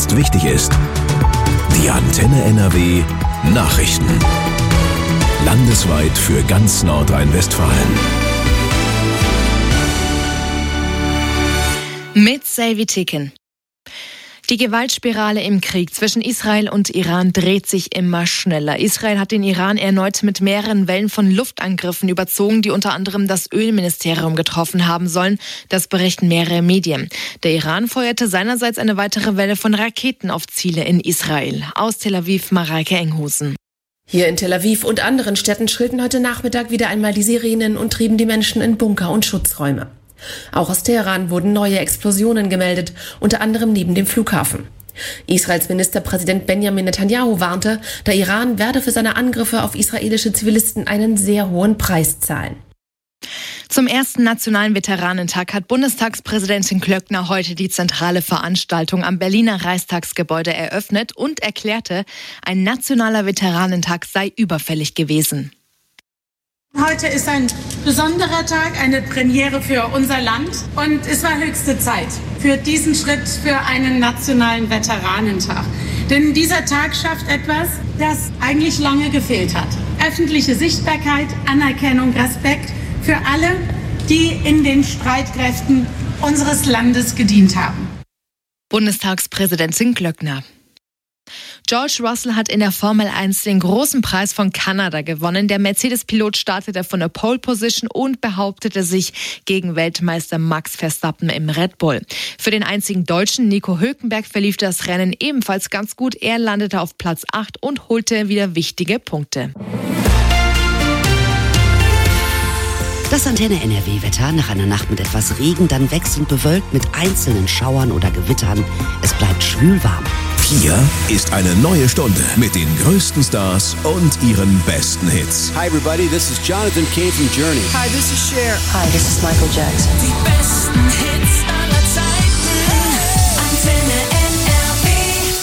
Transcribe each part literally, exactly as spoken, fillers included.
jetzt wichtig ist. Die Antenne N R W Nachrichten. Landesweit für ganz Nordrhein-Westfalen. Mit Selvi Ticken. Die Gewaltspirale im Krieg zwischen Israel und Iran dreht sich immer schneller. Israel hat den Iran erneut mit mehreren Wellen von Luftangriffen überzogen, die unter anderem das Ölministerium getroffen haben sollen. Das berichten mehrere Medien. Der Iran feuerte seinerseits eine weitere Welle von Raketen auf Ziele in Israel. Aus Tel Aviv, Mareike Enghusen. Hier in Tel Aviv und anderen Städten schrillten heute Nachmittag wieder einmal die Sirenen und trieben die Menschen in Bunker und Schutzräume. Auch aus Teheran wurden neue Explosionen gemeldet, unter anderem neben dem Flughafen. Israels Ministerpräsident Benjamin Netanyahu warnte, der Iran werde für seine Angriffe auf israelische Zivilisten einen sehr hohen Preis zahlen. Zum ersten Nationalen Veteranentag hat Bundestagspräsidentin Klöckner heute die zentrale Veranstaltung am Berliner Reichstagsgebäude eröffnet und erklärte, ein nationaler Veteranentag sei überfällig gewesen. Heute ist ein besonderer Tag, eine Premiere für unser Land und es war höchste Zeit für diesen Schritt für einen nationalen Veteranentag. Denn dieser Tag schafft etwas, das eigentlich lange gefehlt hat. Öffentliche Sichtbarkeit, Anerkennung, Respekt für alle, die in den Streitkräften unseres Landes gedient haben. Bundestagspräsidentin Klöckner. George Russell hat in der Formel eins den großen Preis von Kanada gewonnen. Der Mercedes-Pilot startete von der Pole Position und behauptete sich gegen Weltmeister Max Verstappen im Red Bull. Für den einzigen Deutschen, Nico Hülkenberg, verlief das Rennen ebenfalls ganz gut. Er landete auf Platz acht und holte wieder wichtige Punkte. Das Antenne N R W-Wetter nach einer Nacht mit etwas Regen, dann wechselnd bewölkt mit einzelnen Schauern oder Gewittern. Es bleibt schwül warm. Hier ist eine neue Stunde mit den größten Stars und ihren besten Hits. Hi everybody, this is Jonathan Cain from Journey. Hi, this is Cher. Hi, this is Michael Jackson. Die besten Hits aller Zeiten. Antenne N R W.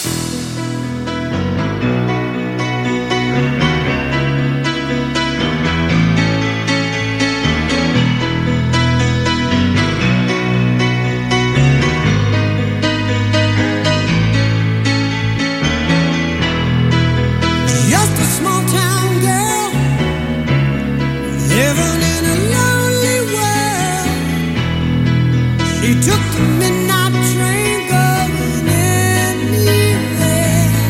Took the midnight train going anywhere.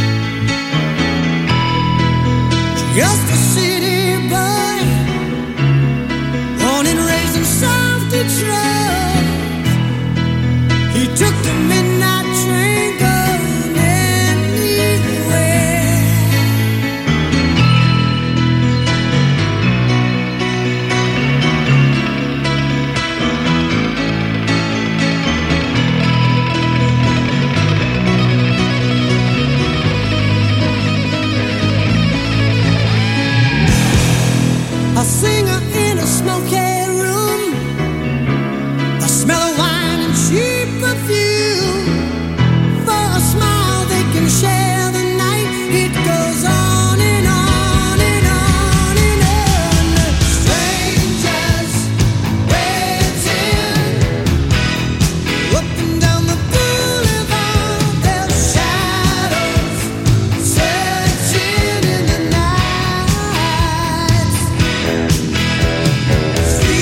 Just a city boy, born and raised in South Detroit. He took the midnight train going anywhere. A singer in a smoky room, a smell of wine and cheap perfume. For a smile they can share the night. It goes on and on and on and on. Strangers waiting up and down the boulevard. Their shadows searching in the night.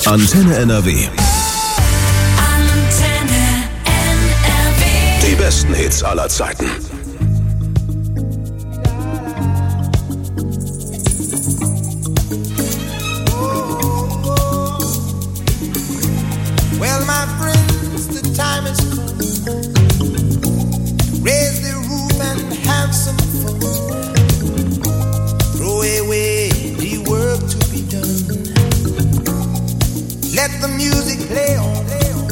Antenne N R W. Antenne N R W. Die besten Hits aller Zeiten. Well, my friends, the time has come. Raise the roof and have some fun. Throw away the work to be done. Let the music play on.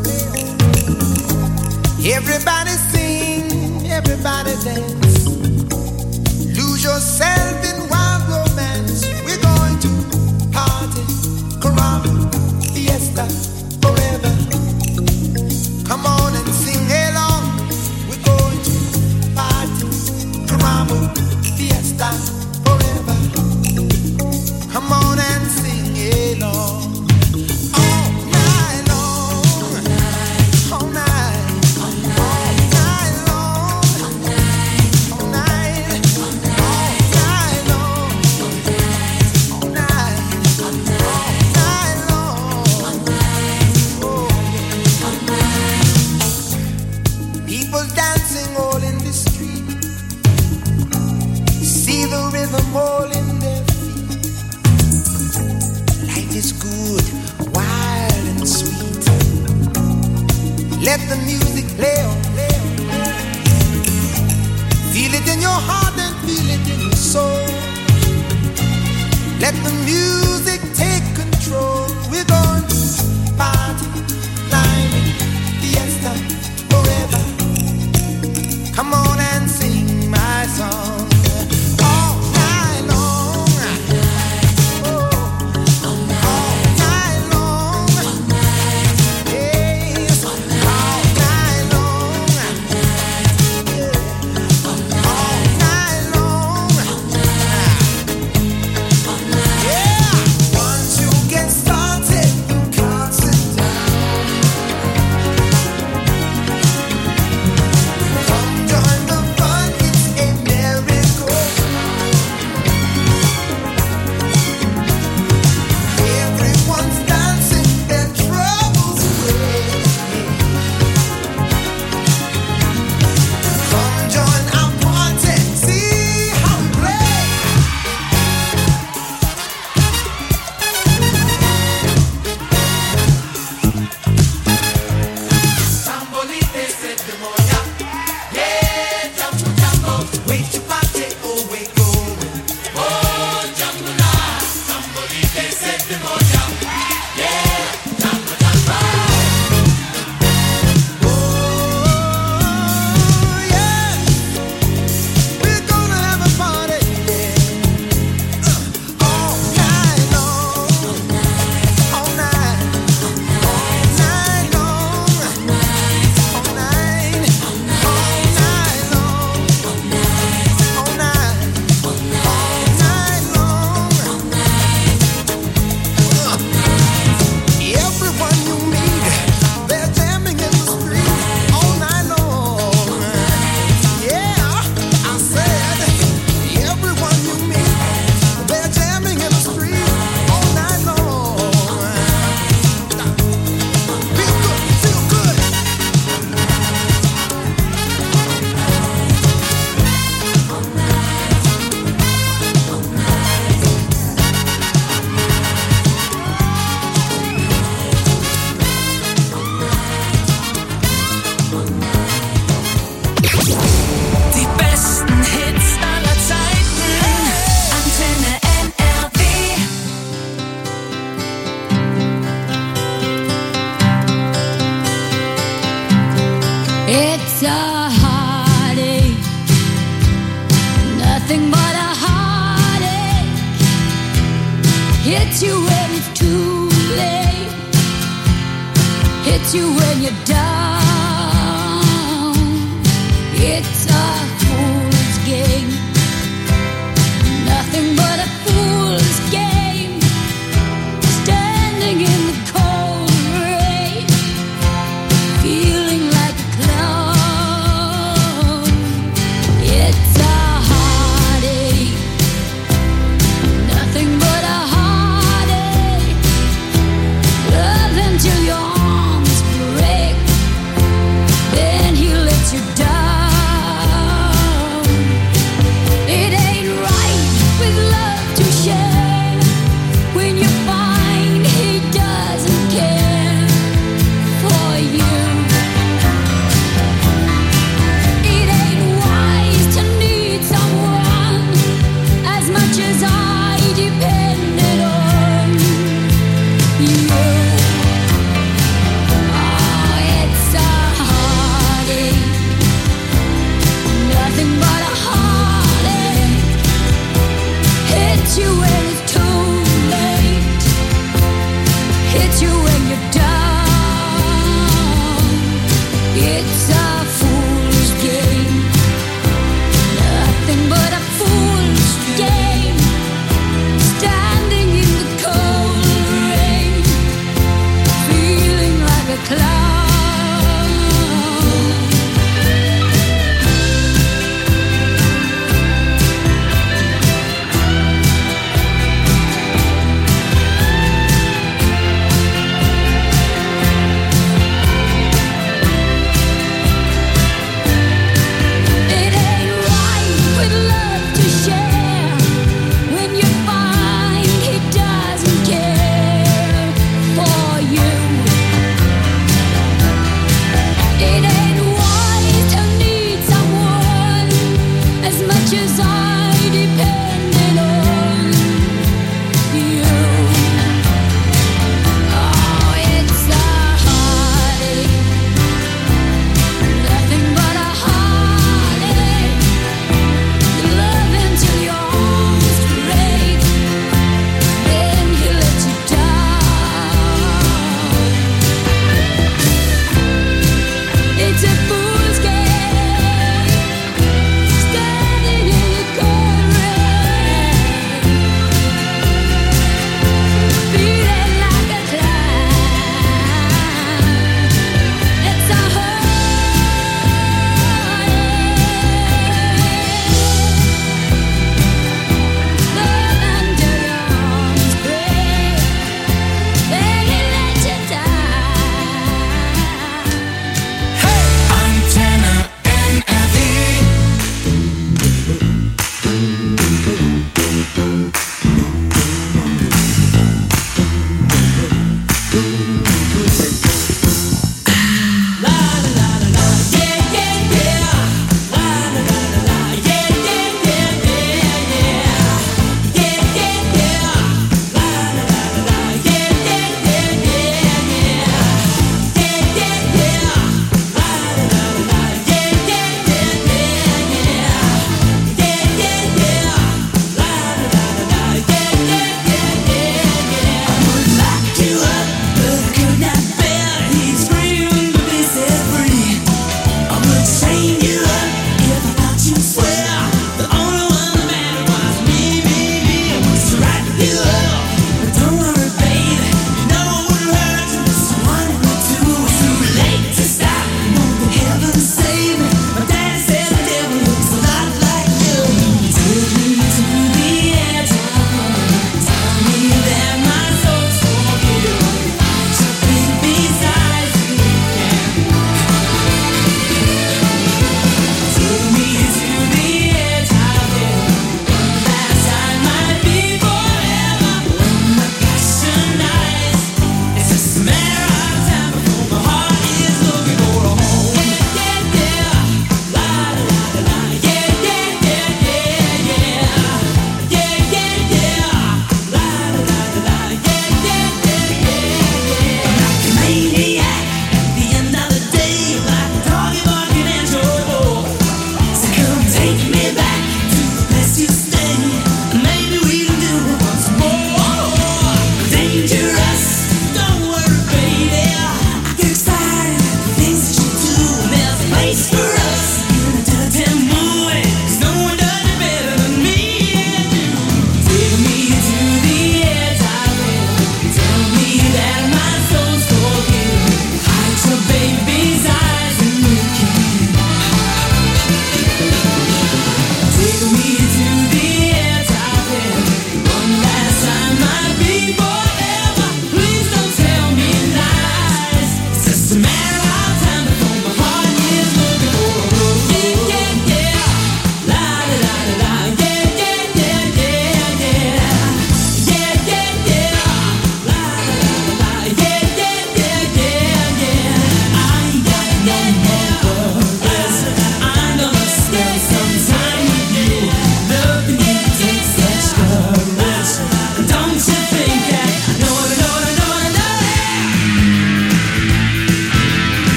Everybody sing, everybody dance. Lose yourself in wild romance. We're going to party, caramba, fiesta, forever. Come on and sing along. We're going to party, caramba, fiesta, forever. Come on and sing along. All night long, all night, all night long, all night, all night long, all night, all night long. Oh, yeah. People dancing all in the street. See the rhythm all in their feet. Life is good, wild and sweet. Let the music play on. Feel it in your heart and feel it in your soul. Let the music take control. We're going to party, climbing, fiesta, forever. Come on and sing my song. All night long. Oh, all night long. Yes, all night long. Yeah, all night long. Yeah, once you get started, you can't sit down. Come join the fun, it's a miracle. Everyone's dancing their troubles away. Come join our party, see how we play. Sambolite se demonia, yeah, jambo jambo. Wait to party, oh wait going. Oh jambo na, sambolite se demonia, yeah, jambo jambo. Oh yeah, we're gonna have a party, yeah. All night long, all night, all night long, all night, all night long, all night, all night long. Everyone you meet, they're jamming in the street all night long. Yeah, I said, everyone you meet, they're jamming in the street all night long. Feel good, feel good. Die besten Hits aller Zeiten. Antenne N R W. It's a heartache, nothing but a heartache. Hits you when it's too late, hits you when you're down. It's a fool's game, nothing but a fool's game. Standing in the cold rain, feeling like a clown. It's a heartache, nothing but a heartache.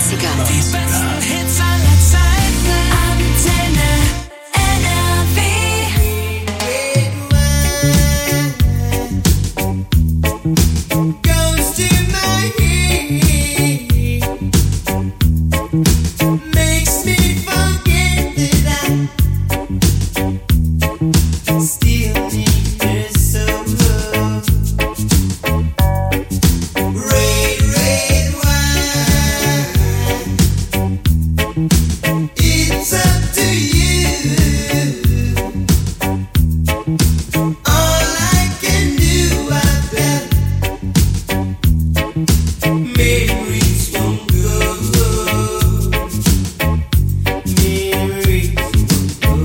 Klassiker. Die besten Hits aller Zeiten. Antenne N R W. Goes to my head, makes me forget that I still need her so. Red, red wine, it's up to you. All I can do, I bet. Memories won't go. Memories won't go.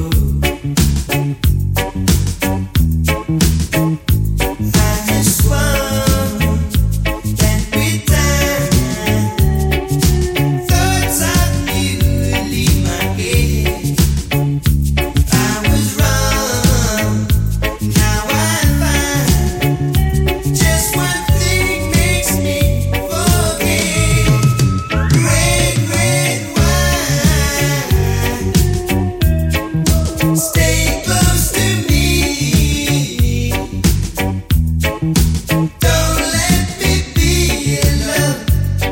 I swung that with time. Thoughts I knew would leave my head. I was wrong. Now I find just one thing makes me forget. Red, red wine, stay close to me. Don't let me be alone.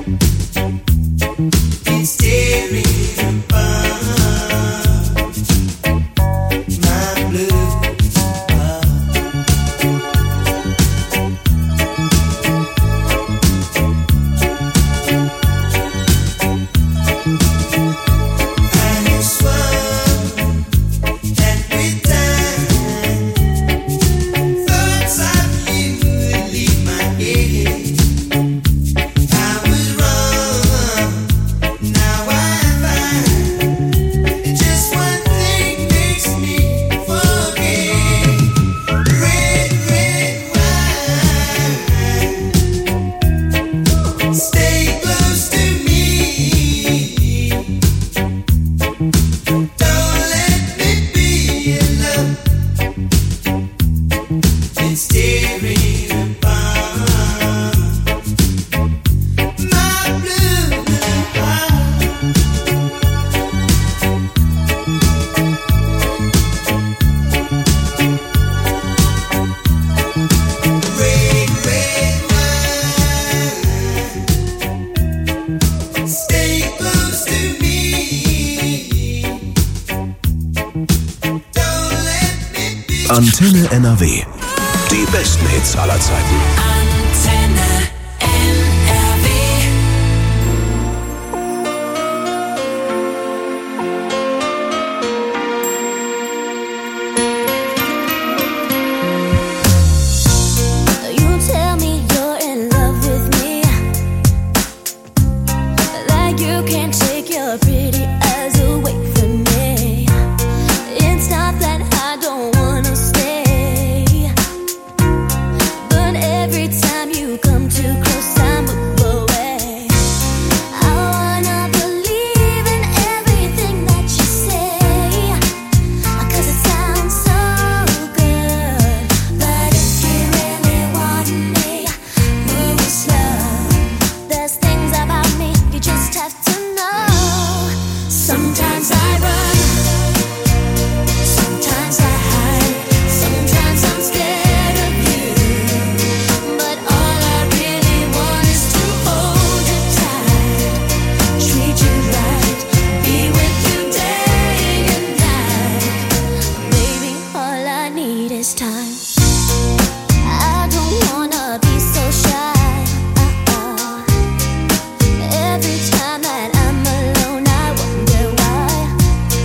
It's tearing apart my blue heart. I swung that with time. Thoughts of you would leave my head. I was wrong. Now I find just one thing makes me forget. Red, red wine, stay close to me. Don't let me be alone. It's tearing apart my blue heart. Red, red wine, stay close to me. Don't let me be. Antenne N R W. Die besten Hits aller Zeiten. Antenne N R W. You tell me you're in love with me, like you can't take your pretty eyes away from me. It's not that I don't wanna stay, but every time you come too close, I move away. I wanna believe in everything that you say, 'cause it sounds so good. But if you really want me, move slow. There's things about me you just have to know. Sometimes I run, sometimes I hide, sometimes I'm scared of you. But all I really want is to hold you tight, treat you right, be with you day and night. Baby, all I need is time. I don't wanna be so shy. Uh-uh. Every time that I'm alone, I wonder why.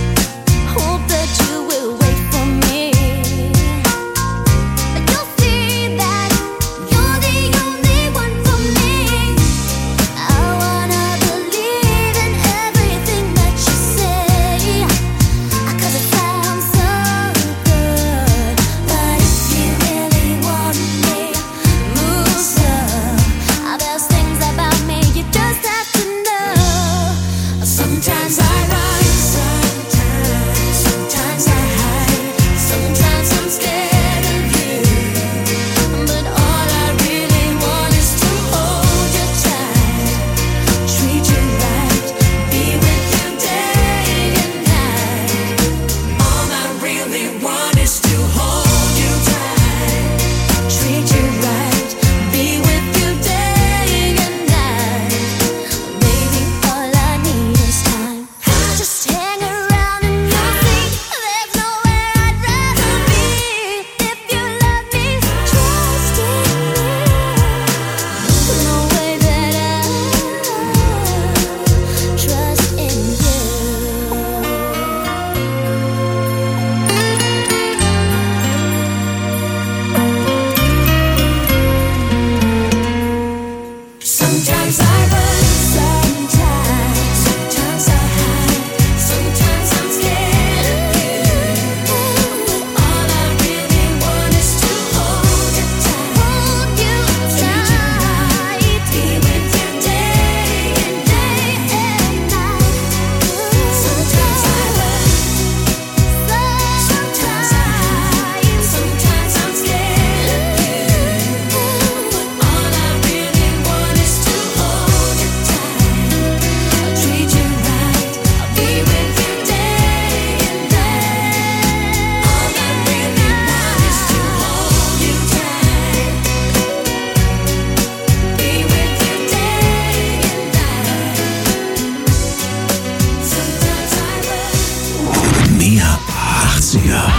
achtziger.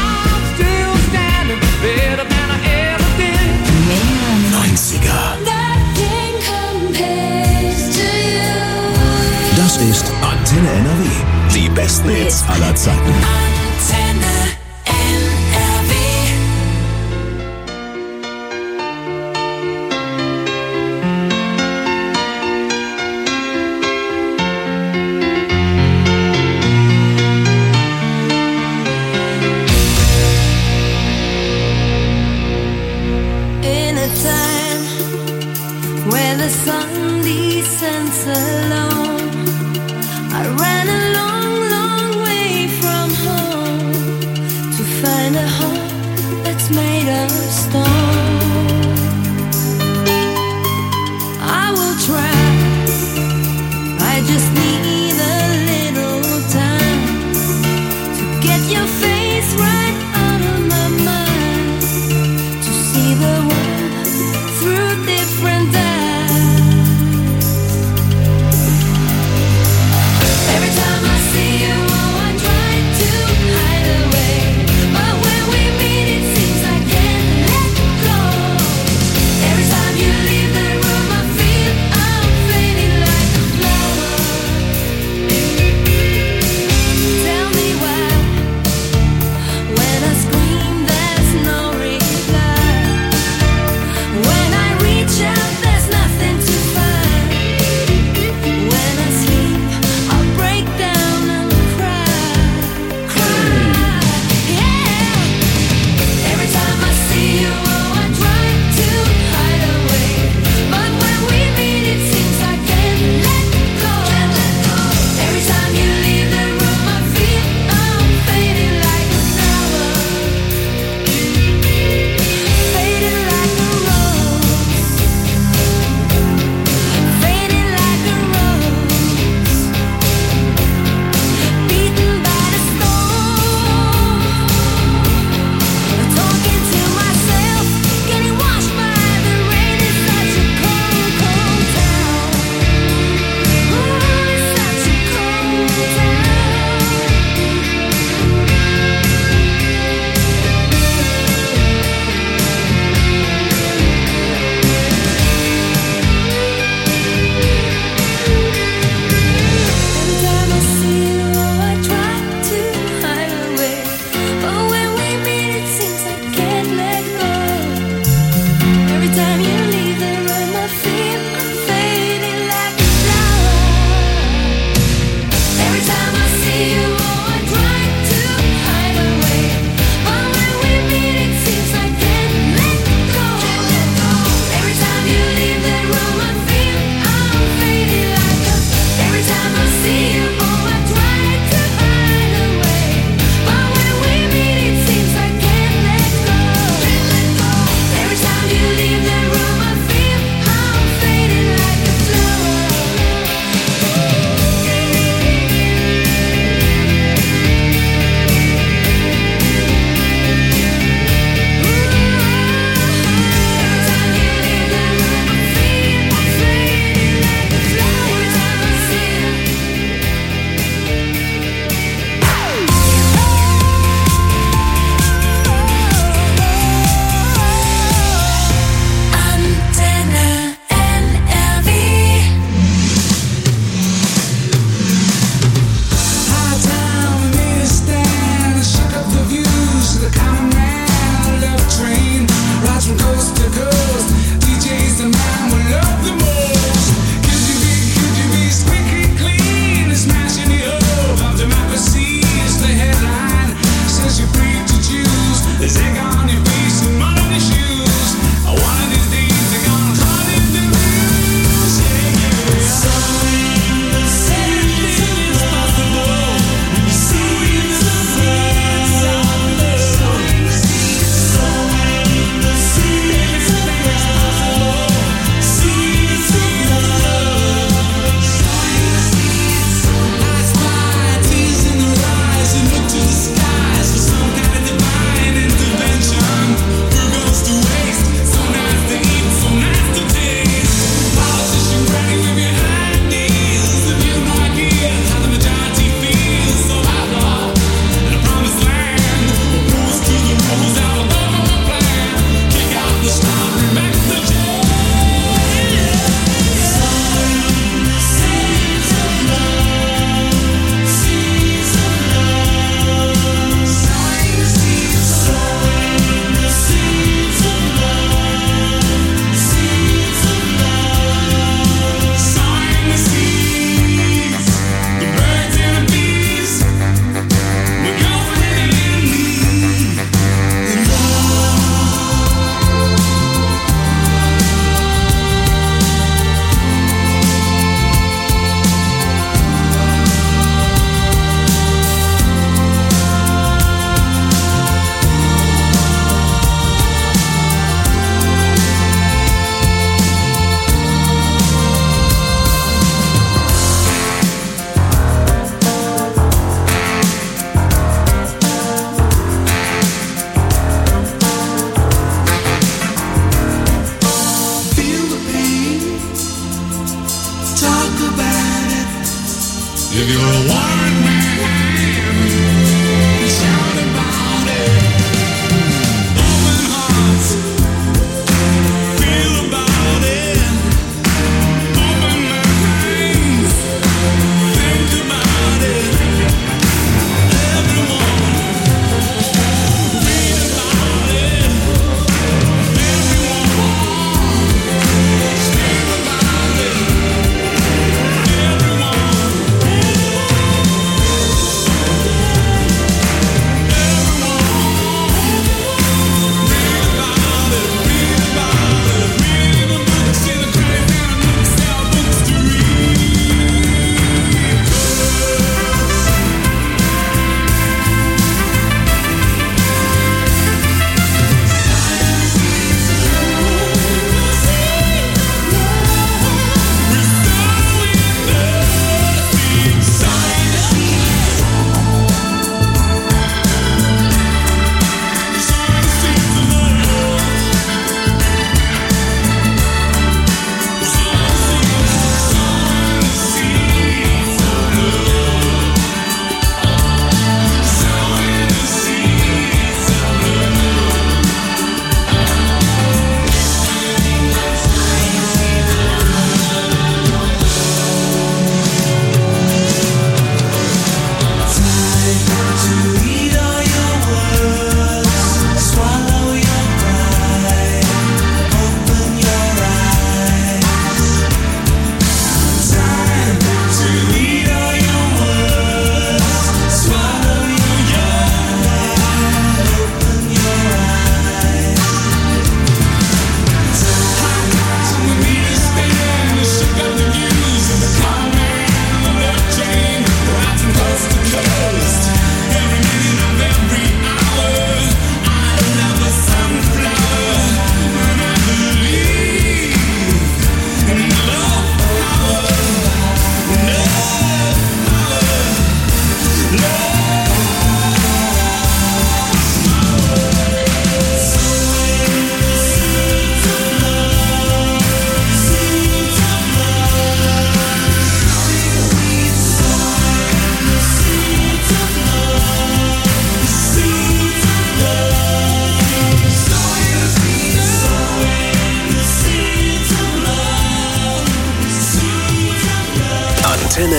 neunziger. Das ist Antenne N R W. Die besten Hits aller Zeiten. Antenne N R W. In a time where the sun descends alone, I ran a long, long way from home to find a home that's made of stone. I will try, I just need a little time to get your face right out of my mind, to see the world through different eyes. Every time I see you, oh, I try to hide away, but when we meet, it seems I can't let go. Every time you leave the room, I feel I'm fading like a flower. Tell me why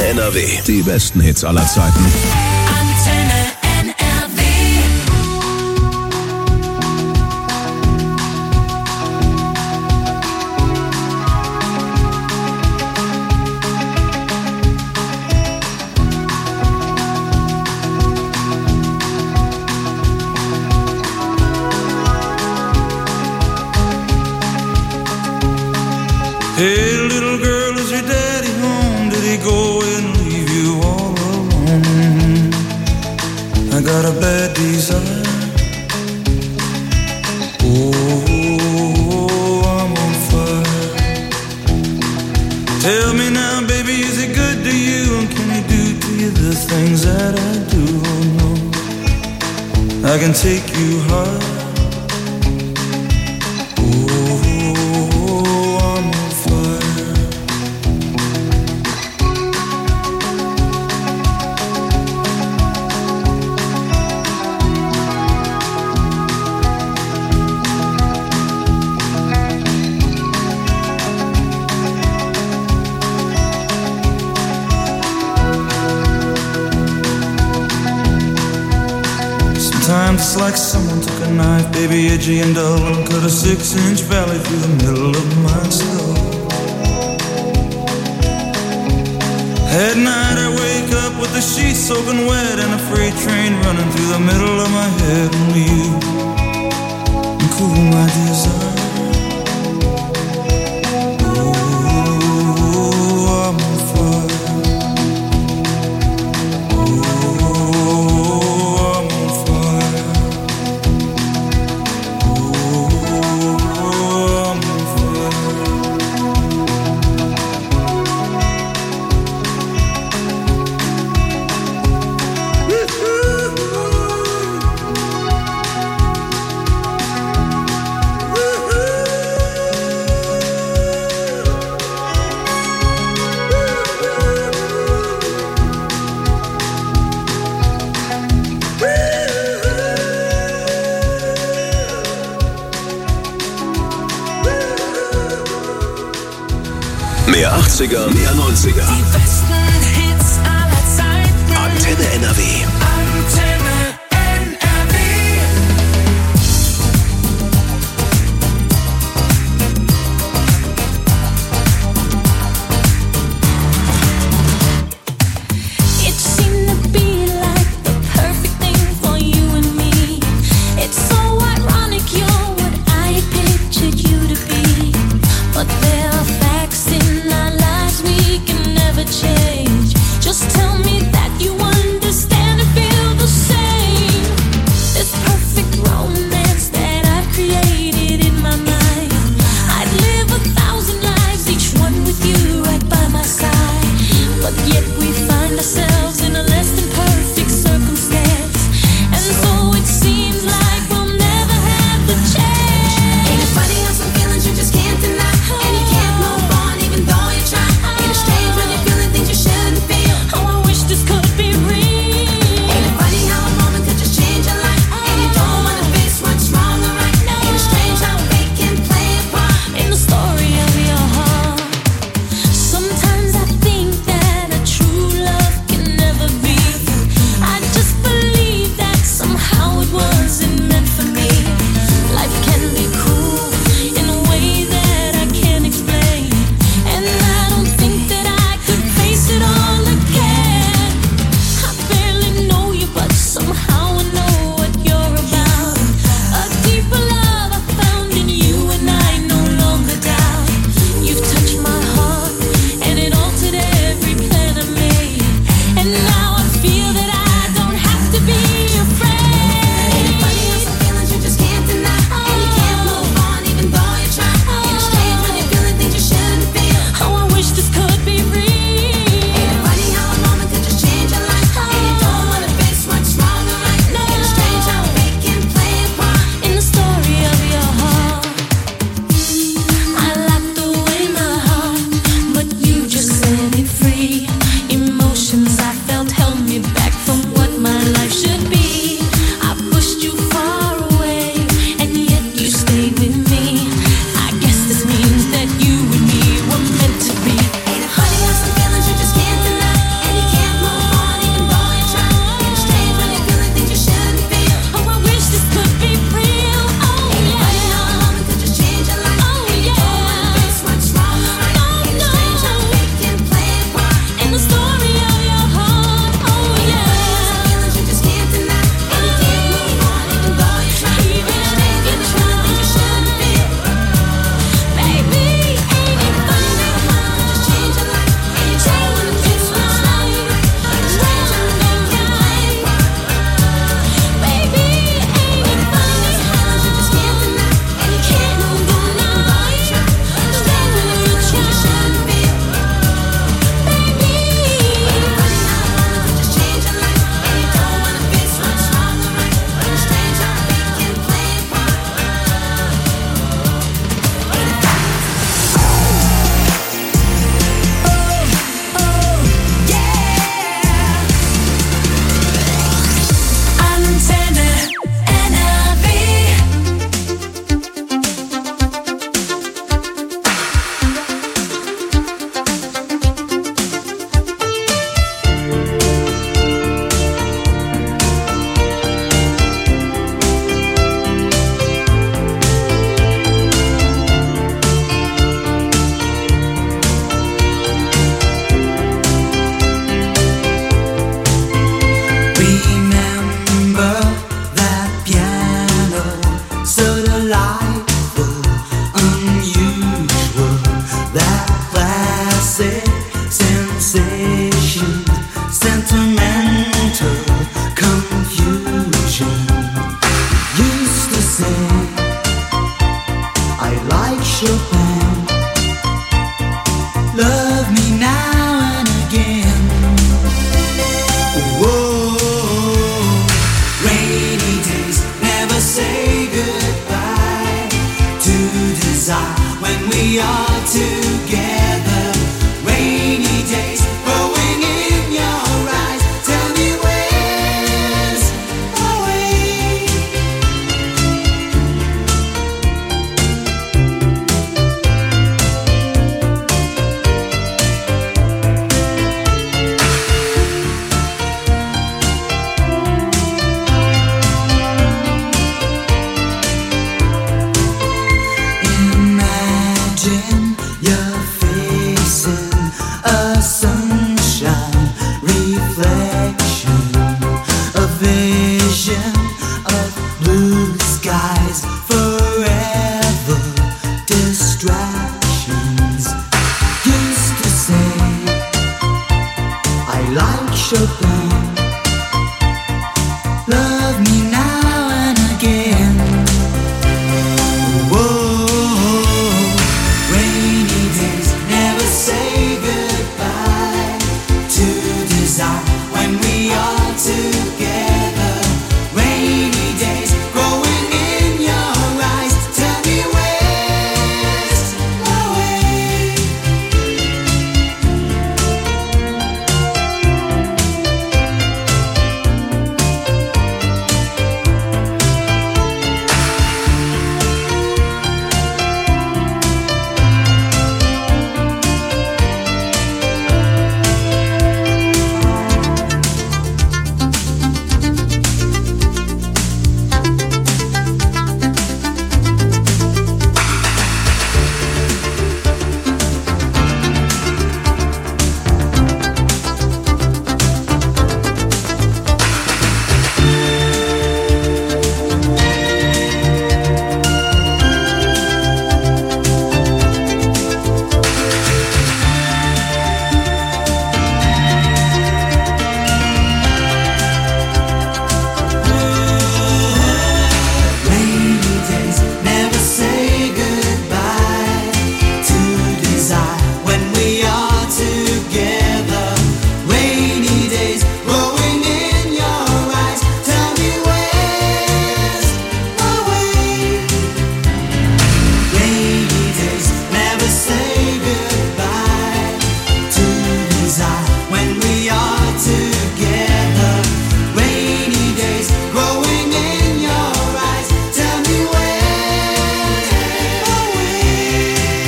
N R W. Die besten Hits aller Zeiten. Antenne N R W. Hey, little girl, is your daddy home? Did he go and leave you all alone? I got a bad desire. Oh, I'm on fire. Tell me now, baby, is he good to you? And can he do to you the things that I do? Oh, no, I can take you high. Sometimes it's like someone took a knife, baby, edgy and dull, and cut a six-inch valley through the middle of my skull. At night I wake up with the sheets soaking wet and a freight train running through the middle of my head. Only you can cool my desire. Oh, I'm on fire. Mehr achtziger, mehr neunziger. Die besten Hits aller Zeiten. Antenne N R W. Antenne N R W. It seemed to be like the perfect thing for you and me. It's so ironic you're what I pictured you to be. But there are facts in our lives we can never change. Just tell me that you understand and feel the same. This perfect romance that I've created in my mind. I'd live a thousand lives, each one with you right by my side. But yet we find ourselves in a less than perfect circumstance. And so it seems like we'll never have the chance. Ain't it funny how some feelings you just can't deny? And you can't move on even though you try. Ain't it strange when you're feeling things you shouldn't feel? Oh, I wish this could be real. Ain't it funny how a moment could just change your life? And you don't wanna face what's wrong or right. Ain't it strange how fate can play a part in the story of your heart? Sometimes I think that a true love can never be. I just believe that somehow it wasn't meant for me. Life can be cruel in a way that I can't explain. And I don't think that I could face it all again. I barely know you, but somehow I know what you're about. A deeper love I found in you, and I no longer doubt. You've touched my heart, and it altered every plan I made. And now I feel that I don't have to be afraid. Ain't it funny how some feelings you just can't deny? And you can't move on even though you try. Ain't it strange when you're feeling things you shouldn't feel? Oh, I wish this could be real. Ain't it funny how a moment could just change your life? And you don't wanna face what's wrong or right. Ain't it strange how fate can play a part in the story of your heart? I locked away my heart, but you just set it free. Emotions I felt held me back from what my life should be. Chopin. Love me now and again. Whoa, rainy days never say goodbye to desire when we are together. Rainy days growing in your eyes. Tell me where's the way? Imagine you're facing a sunshine reflection, a vision of blue skies, forever distractions. Used to say I like Chopin. Love me now and again. Whoa, rainy days never say goodbye to desire when we are together. Rainy days growing in your eyes. Tell me where's the way? Rainy days never say goodbye to desire when we are together. Rainy days growing in your eyes. Tell me where's the way? Rainy days never say goodbye to desire when we are together. Rainy days growing in your eyes. Tell me where's the way?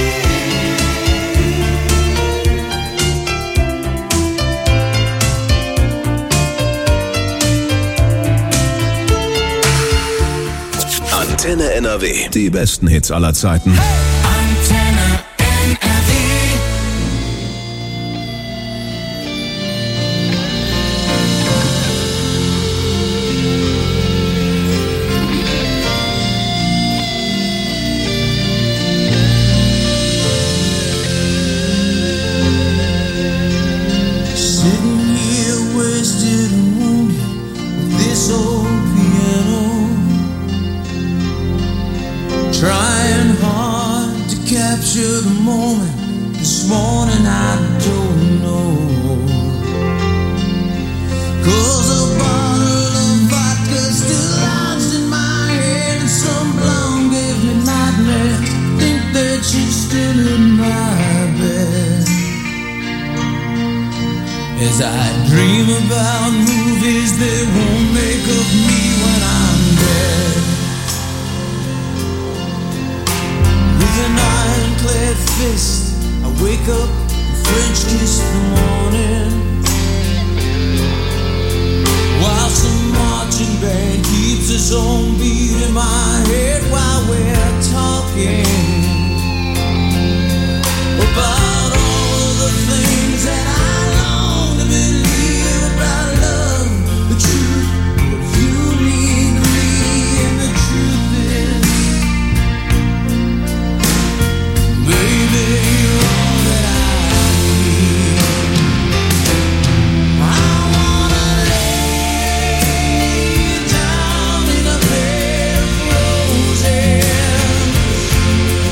Antenne N R W. Die besten Hits aller Zeiten. Antenne N R W. Sitting here wasted and wounded with this old piano, trying hard to capture the moment. This morning I don't know, 'cause a bottle of vodka still lodged in my head, and some blonde gave me nightmares. Think that she's still in my bed as I dream about movies they won't make of me when I'm dead. With an ironclad fist, I wake up and French kiss the morning, while some marching band keeps its own beat in my head while we're talking about all of the things that I long to believe about love, the truth of you need me, and the truth is, baby, you're all that I need. I wanna lay down in a bed of roses.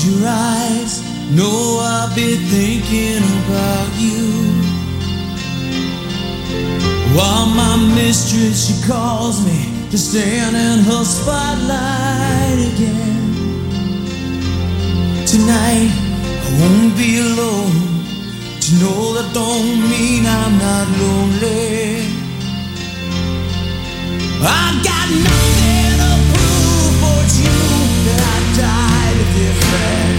close your eyes, know I'll be thinking about you. While my mistress, she calls me to stand in her spotlight again. Tonight I won't be alone. To know that don't mean I'm not lonely. I got nothing to prove, but it's you that I died a dear friend.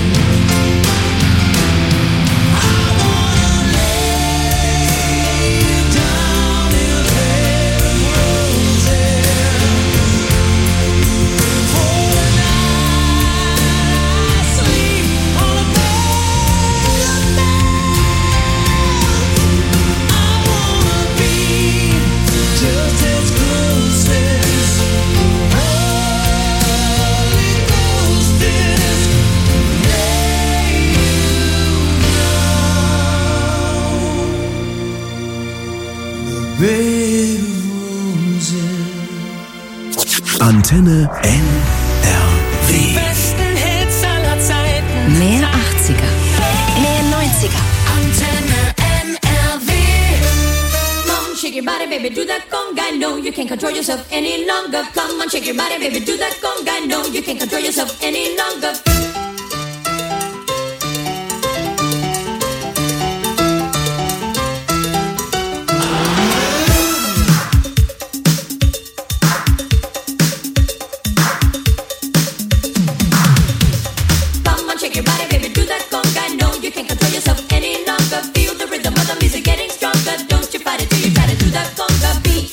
I wanna lay you down in a bed of roses. For the night I sleep on a bed of nails. I wanna be just as close as Holy Ghost is. Lay you down, the bed of roses. Antenne N R W. Besten Hits aller Zeiten. Mehr achtziger, mehr neunziger. Antenne N R W. Come on, shake your body, baby, do that conga. No, you can't control yourself any longer. Come on, shake your body, baby, do that conga. No, you can't control yourself any longer. Come on, shake your body, baby, do that conga. No, you can't control yourself any longer. Feel the rhythm of the music getting stronger. Don't you fight it till you try to do that conga beat.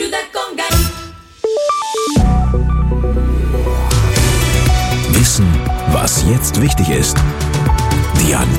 do that conga. Wissen, was jetzt wichtig ist. Die Antenne.